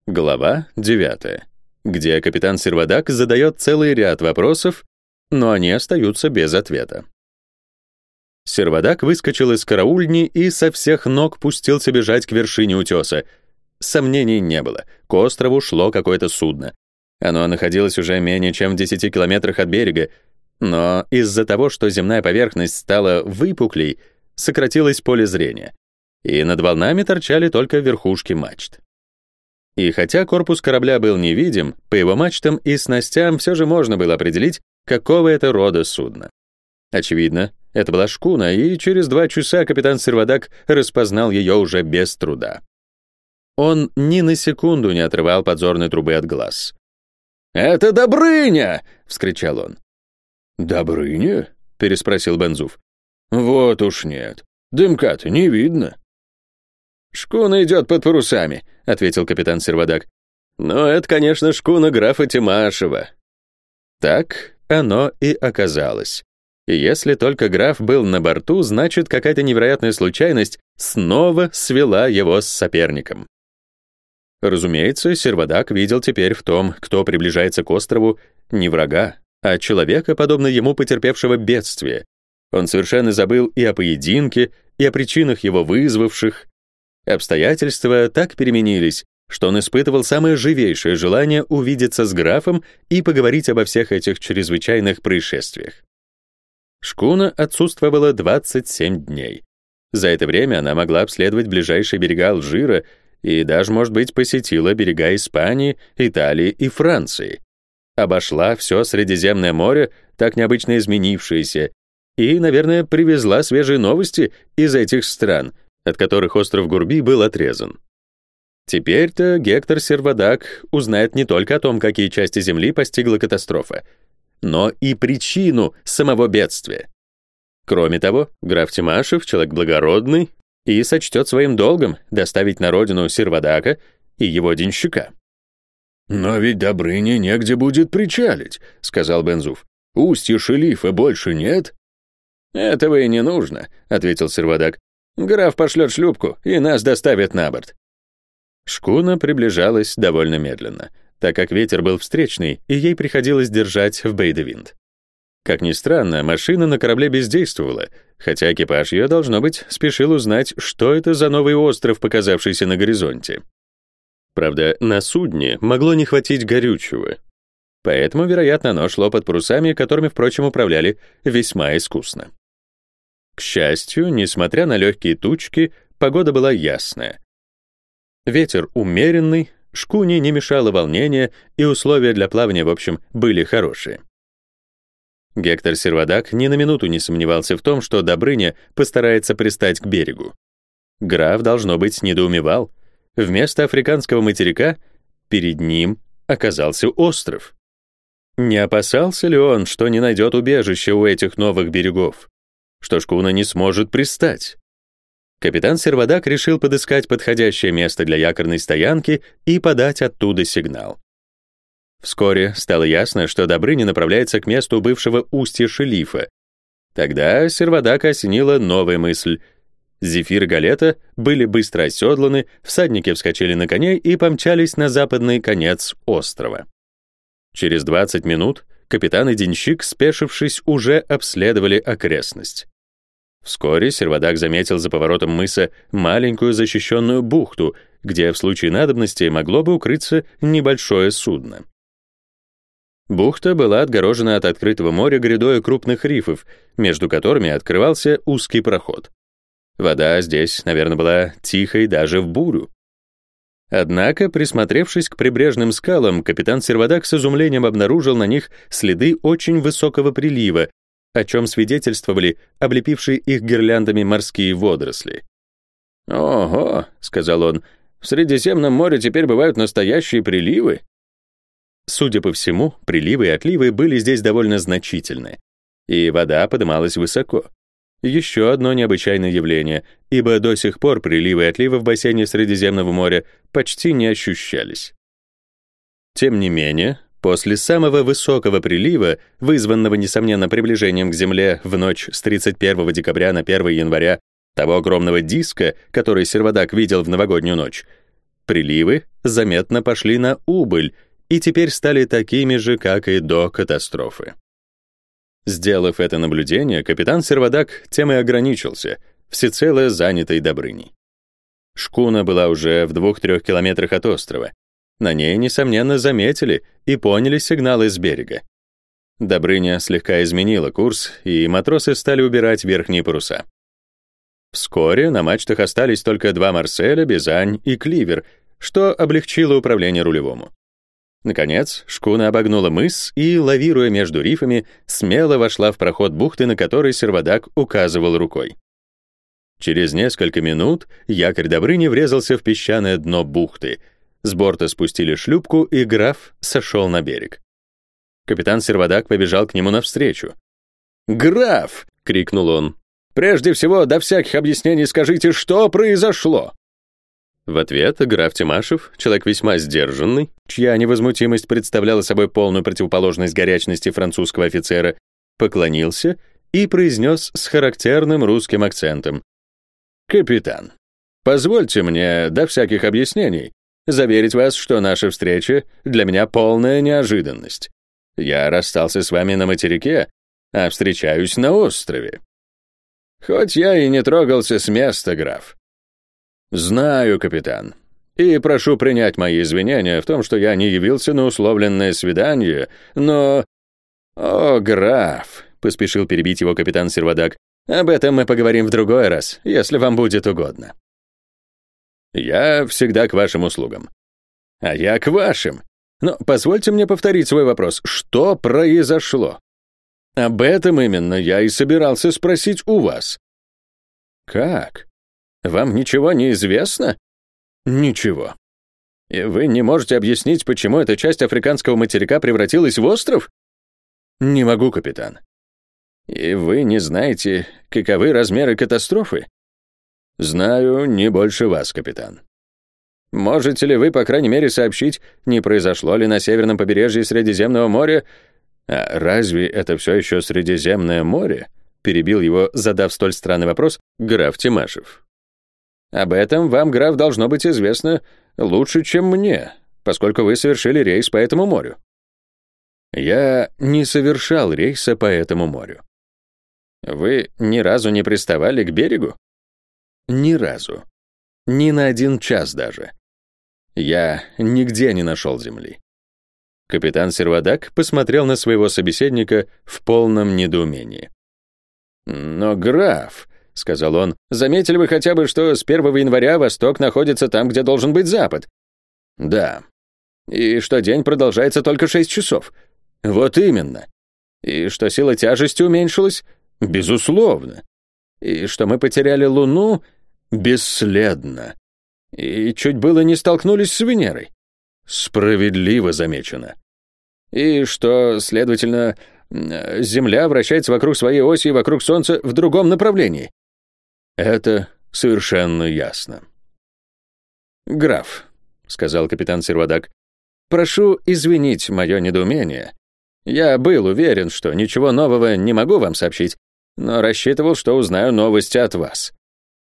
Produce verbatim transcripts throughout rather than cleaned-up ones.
Глава девятая, где капитан Сервадак задает целый ряд вопросов, но они остаются без ответа. Сервадак выскочил из караульни и со всех ног пустился бежать к вершине утеса. Сомнений не было, к острову шло какое-то судно. Оно находилось уже менее чем в десяти километрах от берега, но из-за того, что земная поверхность стала выпуклей, сократилось поле зрения, и над волнами торчали только верхушки мачт. И хотя корпус корабля был невидим, по его мачтам и снастям все же можно было определить, какого это рода судно. Очевидно, это была шкуна, и через два часа капитан Сервадак распознал ее уже без труда. Он ни на секунду не отрывал подзорной трубы от глаз. «Это Добрыня!» — вскричал он. «Добрыня?» — переспросил Бензуф. «Вот уж нет. Дымка-то не видно». «Шкуна идет под парусами», — ответил капитан Сервадак. «Но это, конечно, шкуна графа Тимашева». Так оно и оказалось. И если только граф был на борту, значит, какая-то невероятная случайность снова свела его с соперником. Разумеется, Сервадак видел теперь в том, кто приближается к острову, не врага, а человека, подобно ему потерпевшего бедствие. Он совершенно забыл и о поединке, и о причинах его вызвавших. Обстоятельства так переменились, что он испытывал самое живейшее желание увидеться с графом и поговорить обо всех этих чрезвычайных происшествиях. Шкуна отсутствовала двадцать семь дней. За это время она могла обследовать ближайшие берега Алжира и даже, может быть, посетила берега Испании, Италии и Франции. Обошла все Средиземное море, так необычно изменившееся, и, наверное, привезла свежие новости из этих стран, от которых остров Гурби был отрезан. Теперь-то Гектор Сервадак узнает не только о том, какие части Земли постигла катастрофа, но и причину самого бедствия. Кроме того, граф Тимашев — человек благородный и сочтет своим долгом доставить на родину Сервадака и его денщика. «Но ведь Добрыне негде будет причалить», — сказал Бензуф. «Устья Шелифа больше нет». «Этого и не нужно», — ответил Сервадак. «Граф пошлет шлюпку, и нас доставят на борт». Шкуна приближалась довольно медленно, так как ветер был встречный, и ей приходилось держать в бейдевинт. Как ни странно, машина на корабле бездействовала, хотя экипаж ее, должно быть, спешил узнать, что это за новый остров, показавшийся на горизонте. Правда, на судне могло не хватить горючего, поэтому, вероятно, оно шло под парусами, которыми, впрочем, управляли весьма искусно. К счастью, несмотря на легкие тучки, погода была ясная. Ветер умеренный, шкуне не мешало волнение, и условия для плавания, в общем, были хорошие. Гектор Сервадак ни на минуту не сомневался в том, что Добрыня постарается пристать к берегу. Граф, должно быть, недоумевал. Вместо африканского материка перед ним оказался остров. Не опасался ли он, что не найдет убежища у этих новых берегов, что шкуна не сможет пристать? Капитан Сервадак решил подыскать подходящее место для якорной стоянки и подать оттуда сигнал. Вскоре стало ясно, что Добрыня направляется к месту бывшего устья Шелифа. Тогда Сервадака осенила новая мысль. Зефир и Галета были быстро оседланы, всадники вскочили на коней и помчались на западный конец острова. Через двадцать минут капитан и денщик, спешившись, уже обследовали окрестность. Вскоре Сервадак заметил за поворотом мыса маленькую защищенную бухту, где в случае надобности могло бы укрыться небольшое судно. Бухта была отгорожена от открытого моря грядой крупных рифов, между которыми открывался узкий проход. Вода здесь, наверное, была тихой даже в бурю. Однако, присмотревшись к прибрежным скалам, капитан Сервадак с изумлением обнаружил на них следы очень высокого прилива, о чем свидетельствовали облепившие их гирляндами морские водоросли. «Ого», — сказал он, — «в Средиземном море теперь бывают настоящие приливы». Судя по всему, приливы и отливы были здесь довольно значительны, и вода подымалась высоко. Еще одно необычайное явление, ибо до сих пор приливы и отливы в бассейне Средиземного моря почти не ощущались. Тем не менее, после самого высокого прилива, вызванного, несомненно, приближением к Земле в ночь с тридцать первого декабря на первое января, того огромного диска, который Сервадак видел в новогоднюю ночь, Приливы заметно пошли на убыль и теперь стали такими же, как и до катастрофы. Сделав это наблюдение, капитан Сервадак тем и ограничился, всецело занятой Добрыней. Шкуна была уже в двух-трех километрах от острова. На ней, несомненно, заметили и поняли сигналы с берега. Добрыня слегка изменила курс, и матросы стали убирать верхние паруса. Вскоре на мачтах остались только два Марселя, Бизань и Кливер, что облегчило управление рулевому. Наконец, шкуна обогнула мыс и, лавируя между рифами, смело вошла в проход бухты, на который Сервадак указывал рукой. Через несколько минут якорь Добрыни врезался в песчаное дно бухты. С борта спустили шлюпку, и граф сошел на берег. Капитан Сервадак побежал к нему навстречу. «Граф!» — крикнул он. «Прежде всего, до всяких объяснений скажите, что произошло!» В ответ граф Тимашев, человек весьма сдержанный, чья невозмутимость представляла собой полную противоположность горячности французского офицера, поклонился и произнес с характерным русским акцентом: «Капитан, позвольте мне, до всяких объяснений, заверить вас, что наша встреча для меня полная неожиданность. Я расстался с вами на материке, а встречаюсь на острове. Хоть я и не трогался с места, граф. Знаю, капитан, и прошу принять мои извинения в том, что я не явился на условленное свидание, но... О, граф, поспешил перебить его капитан Сервадак, об этом мы поговорим в другой раз, если вам будет угодно. Я всегда к вашим услугам. А я к вашим. Но позвольте мне повторить свой вопрос. Что произошло? Об этом именно я и собирался спросить у вас. Как? Вам ничего не известно? Ничего. И вы не можете объяснить, почему эта часть африканского материка превратилась в остров? Не могу, капитан. И вы не знаете, каковы размеры катастрофы? Знаю не больше вас, капитан. Можете ли вы, по крайней мере, сообщить, не произошло ли на северном побережье Средиземного моря... А разве это все еще Средиземное море? Перебил его, задав столь странный вопрос, граф Тимашев. Об этом вам, граф, должно быть известно лучше, чем мне, поскольку вы совершили рейс по этому морю. Я не совершал рейса по этому морю. Вы ни разу не приставали к берегу? Ни разу. Ни на один час даже. Я нигде не нашел земли. Капитан Сервадак посмотрел на своего собеседника в полном недоумении. «Но, граф», — сказал он, — «заметили вы хотя бы, что с первого января восток находится там, где должен быть запад?» «Да». «И что день продолжается только шесть часов?» «Вот именно». «И что сила тяжести уменьшилась?» «Безусловно». «И что мы потеряли Луну?» «Бесследно». «И чуть было не столкнулись с Венерой?» «Справедливо замечено». «И что, следовательно, Земля вращается вокруг своей оси и вокруг Солнца в другом направлении?» «Это совершенно ясно». «Граф», — сказал капитан Сервадак, — «прошу извинить мое недоумение. Я был уверен, что ничего нового не могу вам сообщить, но рассчитывал, что узнаю новости от вас».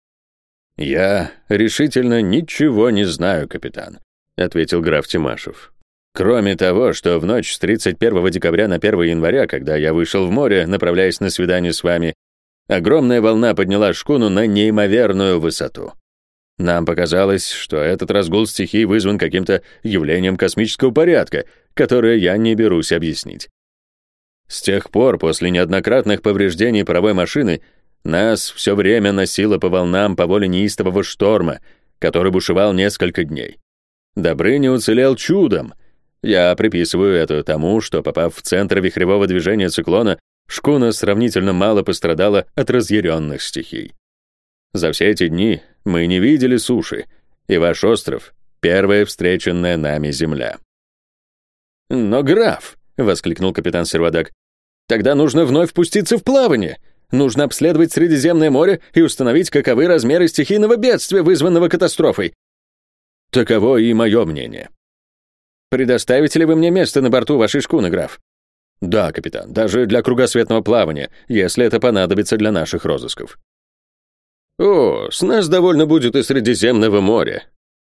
«Я решительно ничего не знаю, капитан», — ответил граф Тимашев. «Кроме того, что в ночь с тридцать первого декабря на первое января, когда я вышел в море, направляясь на свидание с вами, огромная волна подняла шкуну на неимоверную высоту. Нам показалось, что этот разгул стихий вызван каким-то явлением космического порядка, которое я не берусь объяснить. С тех пор, после неоднократных повреждений паровой машины, нас все время носило по волнам по воле неистового шторма, который бушевал несколько дней. Добрыня уцелел чудом. Я приписываю это тому, что, попав в центр вихревого движения циклона, шкуна сравнительно мало пострадала от разъяренных стихий. За все эти дни мы не видели суши, и ваш остров — первая встреченная нами земля». «Но, граф», — воскликнул капитан Сервадак, — «тогда нужно вновь пуститься в плавание. Нужно обследовать Средиземное море и установить, каковы размеры стихийного бедствия, вызванного катастрофой». «Таково и мое мнение». «Предоставите ли вы мне место на борту вашей шкуны, граф?» «Да, капитан, даже для кругосветного плавания, если это понадобится для наших розысков». «О, с нас довольно будет и Средиземного моря».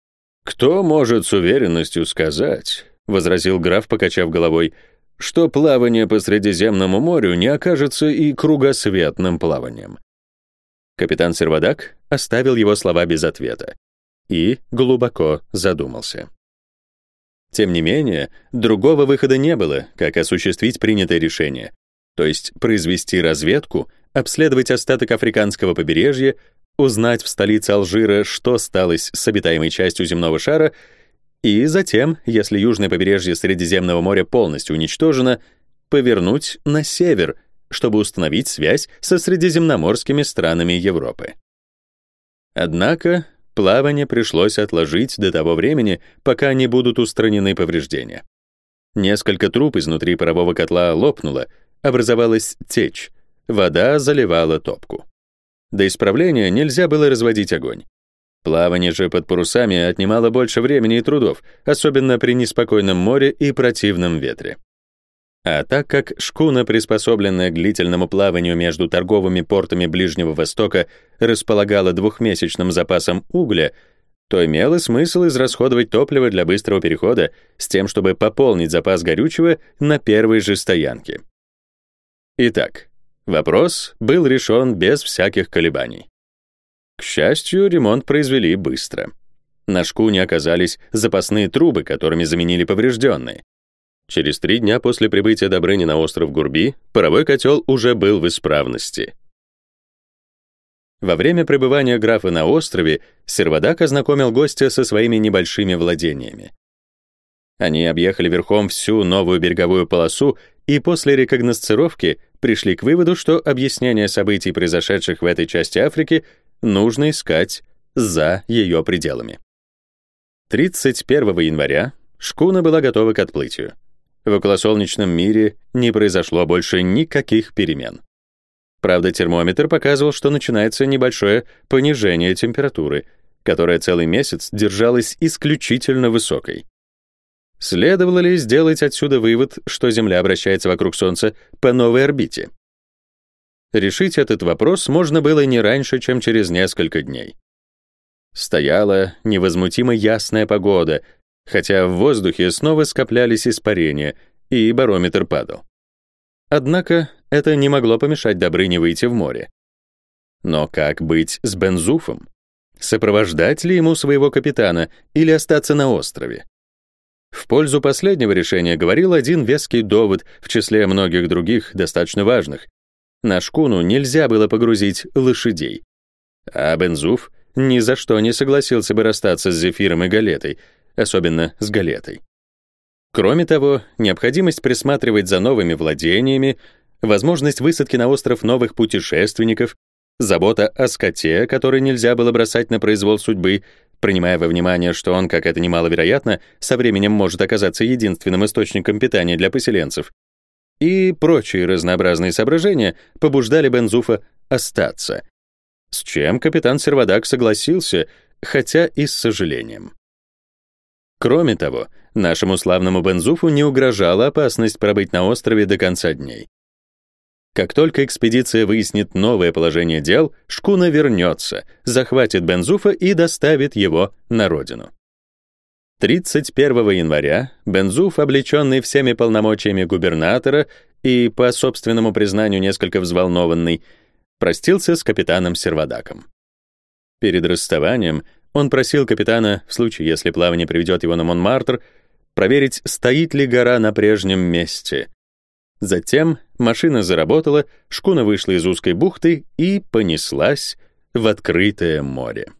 «Кто может с уверенностью сказать, — возразил граф, покачав головой, — что плавание по Средиземному морю не окажется и кругосветным плаванием?» Капитан Сервадак оставил его слова без ответа и глубоко задумался. Тем не менее, другого выхода не было, как осуществить принятое решение, то есть произвести разведку, обследовать остаток африканского побережья, узнать в столице Алжира, что сталось с обитаемой частью земного шара, и затем, если южное побережье Средиземного моря полностью уничтожено, повернуть на север, чтобы установить связь со средиземноморскими странами Европы. Однако плавание пришлось отложить до того времени, пока не будут устранены повреждения. Несколько труб изнутри парового котла лопнуло, образовалась течь, вода заливала топку. До исправления нельзя было разводить огонь. Плавание же под парусами отнимало больше времени и трудов, особенно при неспокойном море и противном ветре. А так как шкуна, приспособленная к длительному плаванию между торговыми портами Ближнего Востока, располагала двухмесячным запасом угля, то имело смысл израсходовать топливо для быстрого перехода с тем, чтобы пополнить запас горючего на первой же стоянке. Итак, вопрос был решен без всяких колебаний. К счастью, ремонт произвели быстро. На шкуне оказались запасные трубы, которыми заменили поврежденные. Через три дня после прибытия Добрыни на остров Гурби паровой котел уже был в исправности. Во время пребывания графа на острове Сервадак ознакомил гостя со своими небольшими владениями. Они объехали верхом всю новую береговую полосу и после рекогносцировки пришли к выводу, что объяснение событий, произошедших в этой части Африки, нужно искать за ее пределами. тридцать первого января шкуна была готова к отплытию. В околосолнечном мире не произошло больше никаких перемен. Правда, термометр показывал, что начинается небольшое понижение температуры, которая целый месяц держалась исключительно высокой. Следовало ли сделать отсюда вывод, что Земля обращается вокруг Солнца по новой орбите? Решить этот вопрос можно было не раньше, чем через несколько дней. Стояла невозмутимо ясная погода, хотя в воздухе снова скоплялись испарения, и барометр падал. Однако это не могло помешать Добрыне выйти в море. Но как быть с Бензуфом? Сопровождать ли ему своего капитана или остаться на острове? В пользу последнего решения говорил один веский довод в числе многих других, достаточно важных. На шкуну нельзя было погрузить лошадей. А Бензуф ни за что не согласился бы расстаться с Зефиром и Галетой, особенно с Галетой. Кроме того, необходимость присматривать за новыми владениями, возможность высадки на остров новых путешественников, забота о скоте, который нельзя было бросать на произвол судьбы, принимая во внимание, что он, как это немаловероятно, со временем может оказаться единственным источником питания для поселенцев, и прочие разнообразные соображения побуждали Бензуфа остаться, с чем капитан Сервадак согласился, хотя и с сожалением. Кроме того, нашему славному Бензуфу не угрожала опасность пробыть на острове до конца дней. Как только экспедиция выяснит новое положение дел, шкуна вернется, захватит Бензуфа и доставит его на родину. тридцать первого января Бензуф, облеченный всеми полномочиями губернатора и, по собственному признанию, несколько взволнованный, простился с капитаном Сервадаком. Перед расставанием он просил капитана, в случае, если плавание приведет его на Монмартр, проверить, стоит ли гора на прежнем месте. Затем машина заработала, шкуна вышла из узкой бухты и понеслась в открытое море.